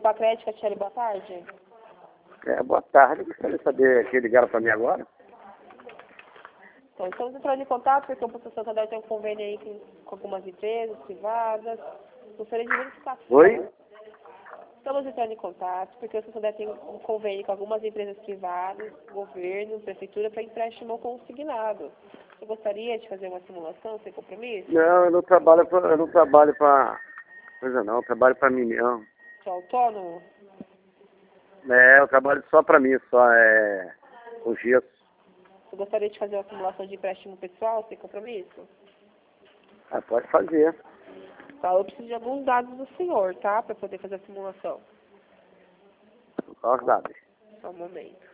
Pacrete, Catiele, boa tarde. Boa tarde. Gostaria de saber que ligaram para mim agora. Então, estamos entrando em contato porque o Posto Santander tem um convênio aí com algumas empresas privadas. Gostaria de verificar. Oi? Estamos entrando em contato porque o Santander tem um convênio com algumas empresas privadas, governo, prefeitura, para empréstimo consignado. Você gostaria de fazer uma simulação sem compromisso? Não, eu não trabalho para coisa não, eu trabalho para mim mesmo. Sou autônomo? Eu trabalho só para mim, só com gesso. Você gostaria de fazer uma simulação de empréstimo pessoal sem compromisso? Pode fazer. Tá, eu preciso de alguns dados do senhor, tá? Para poder fazer a simulação. Qual os dados? Só um momento.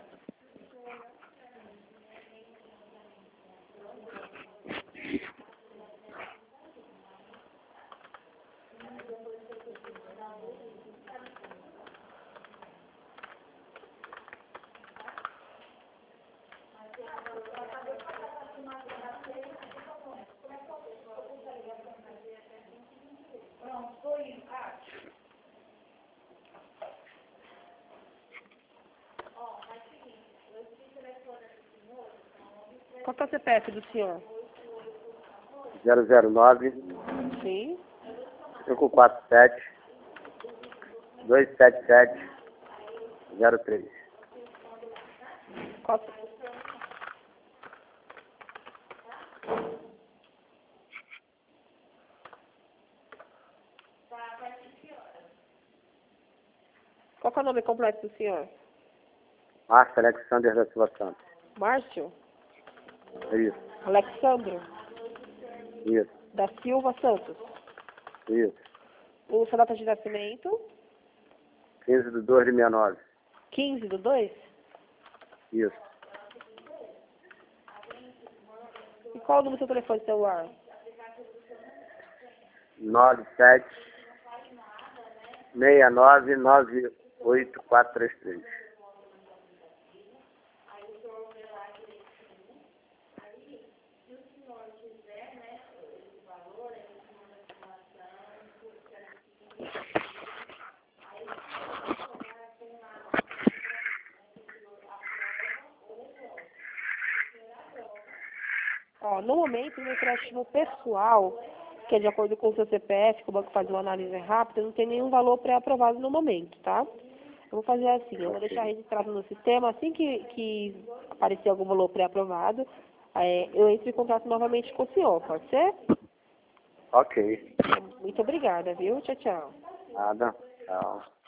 Qual que é o CPF do senhor? 009 Sim. 547 277 03. Qual... Qual que é o nome completo do senhor? Márcio Alexander da Silva Santos. Márcio? Isso, Alexandro? isso, Da Silva Santos. isso. O sua data de nascimento? 15/2/69. 15/2? Isso. E qual o número do seu telefone celular? 97 69 98433. Ó, no momento, no empréstimo pessoal, que é de acordo com o seu CPF, que o banco faz uma análise rápida, não tem nenhum valor pré-aprovado no momento, tá? Eu vou fazer assim, eu vou deixar registrado no sistema, assim que aparecer algum valor pré-aprovado, eu entro em contato novamente com o senhor, pode ser? Ok. Muito obrigada, viu? Tchau, tchau. Nada. Tchau.